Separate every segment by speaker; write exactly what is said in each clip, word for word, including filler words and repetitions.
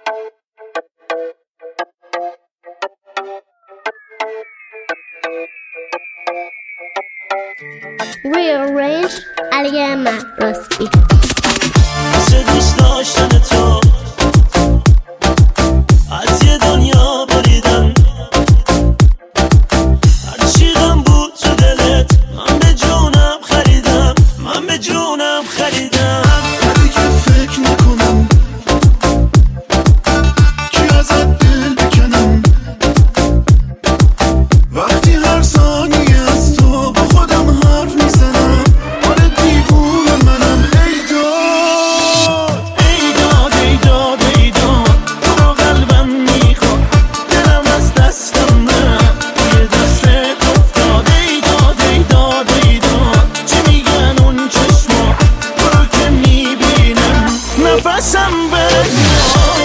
Speaker 1: Rearrange علی راستی
Speaker 2: واسه دوست داشتن تو از یه دنیا بریدم، هرچی غم بود تو دلت من به جونم خریدم، من به جونم خریدم.
Speaker 3: دیگه فکر نکنم کی ازت دل بکنم، وقتی هر ثانیه از تو با خودم حرف میزنم. آره دیوونه منم. ای داد
Speaker 2: ای داد ای داد ای داد تو رو قلبم میخواد، دلم از دستم رفت توی دستت افتاد. ای داد ای داد ای داد چی میگن اون چشما، تو رو که میبینم نفسم بمیاد.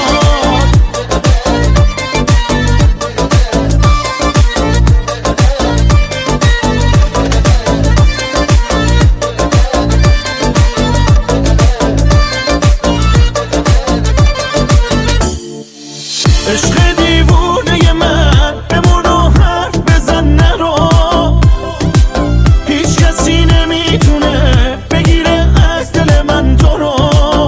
Speaker 2: عشق دیوونه من بمون و حرف بزن نرو، هیچ کسی نمیتونه بگیره از دل من تو رو.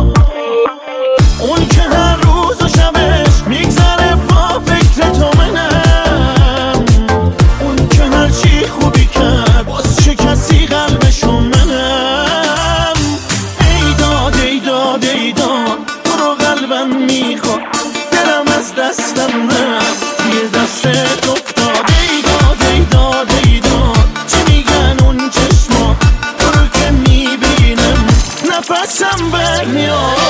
Speaker 2: اون که هر روز و شبش میگذره با فکر تو منم، اون که هر چی خوبی کرد باز چه کسی قلبشو منم. ای داد ای داد ای داد تو رو قلبم میخواد، دلم از دستم رفت توی دستت افتاد. ای داد ای داد ای داد چی میگن اون چشما، تو رو که میبینم نفسم برمیاد.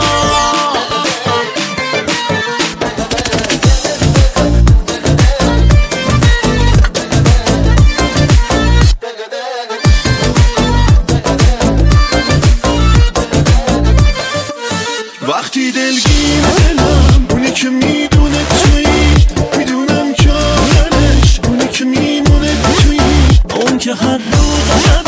Speaker 3: وقتی دلگیر دلم اونی که میدونه تویی، میدونم که آخرش اونی که میمونه تویی.
Speaker 2: اون که هر روز